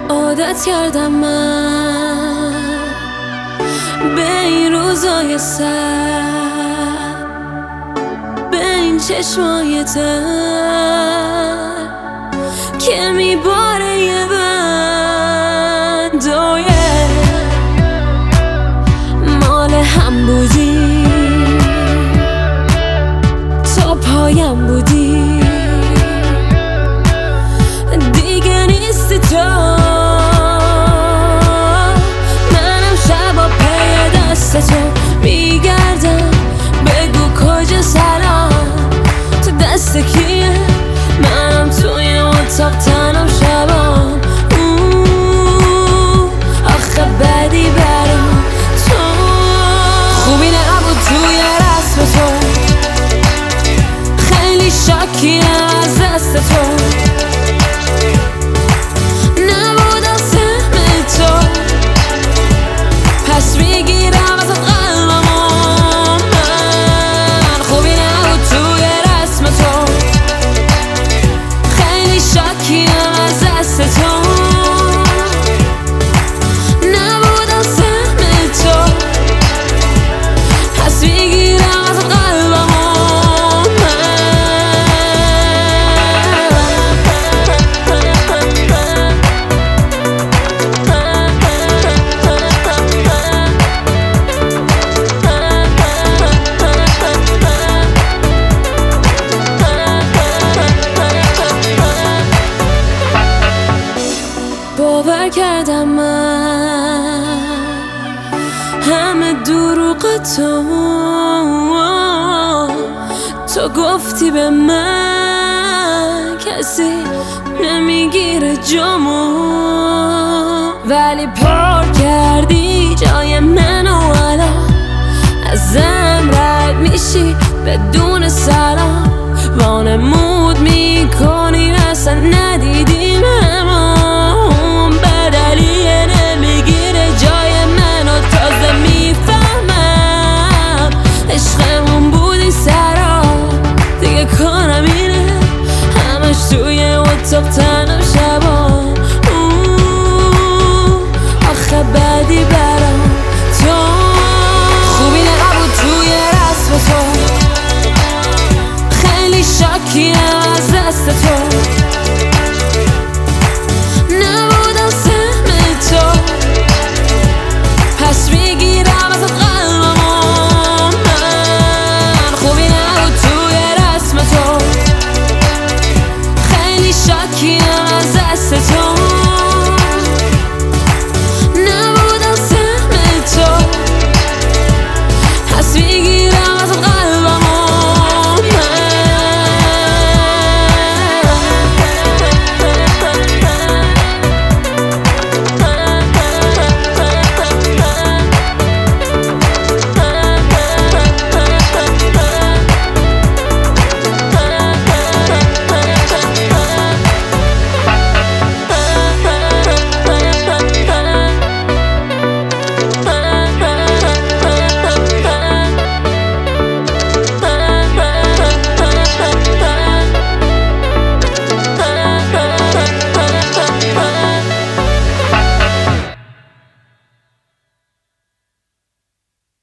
عادت کردم من به این روزای سر، به این چشمای تر که میباره یه بندای مال هم بودی، تا پایم بودی، دیگه نیستی تو. منم شبا پی دست تو میگردم، بگو کجا سلام، تو دست کیه؟ منم توی اتاق تنم شبام، آخه بدی برام تو. خوبی نبود توی رسم تو، خیلی شاکیم از دست تو، نبودم سهم تو، پس میگیرم ازت قلبمو من. خوبی نبود توی رسم تو، خیلی شاکیم از دست تو، نبودم سهم تو، پس میگیرم ازت قلبمو باور کردم من همه دروغ تو گفتی به من کسی نمیگیره جامو، ولی پر کردی جای منو، الان ازم رد میشی بدون سلام، وانمود میکنی اصلا